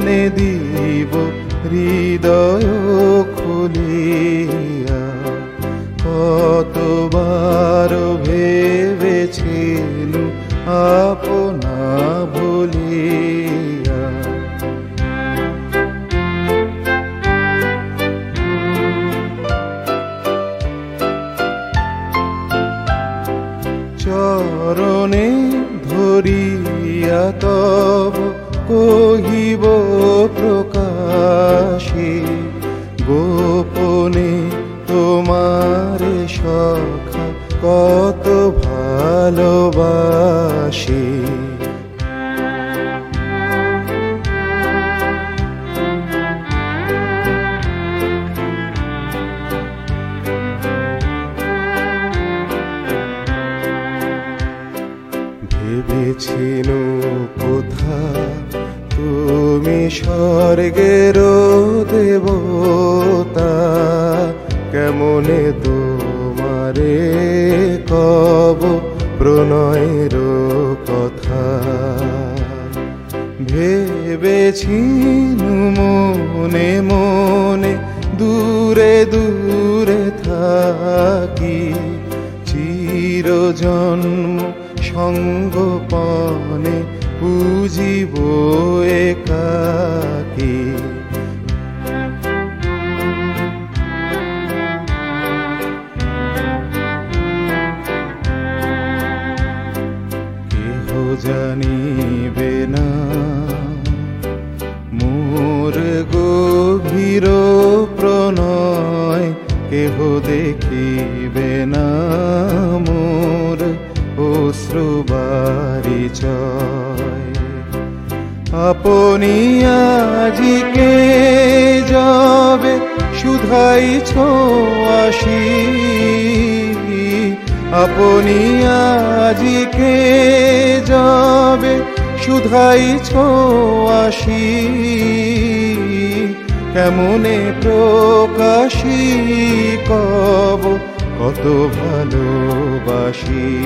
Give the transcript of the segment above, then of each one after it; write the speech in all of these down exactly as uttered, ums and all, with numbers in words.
মনে দিব হৃদয় খুলিয়া। কতবার ভেবেছিল আপনা ভুলিয়া। চরণে ধরিয়া তব কহিব প্রকাশে, গোপনে তোমার সখা কত ভালোবাসি। ভেবেছিল কোথা তুমি স্বর্গের দেবতা, কেমনে তোমারে কব প্রণয়ের কথা। ভেবেছিল মনে মনে দূরে দূরে থাকি, চিরজন্ম সঙ্গোপনে পুজিব একাকী। কেহ জানিবে না মোর গভীর প্রণয়, কেহ দেখিবে না মোর অশ্রু বারিচয়। আপনি আজিকে যাবে শুধাইছ আসি, আপনি আজিকে যাবে শুধাইছ আসি। কেমনে প্রকাশী কব কত ভালোবাসি।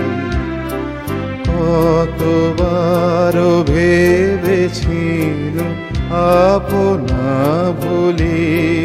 কতবার ভেবেছিল আপনা ভুলি।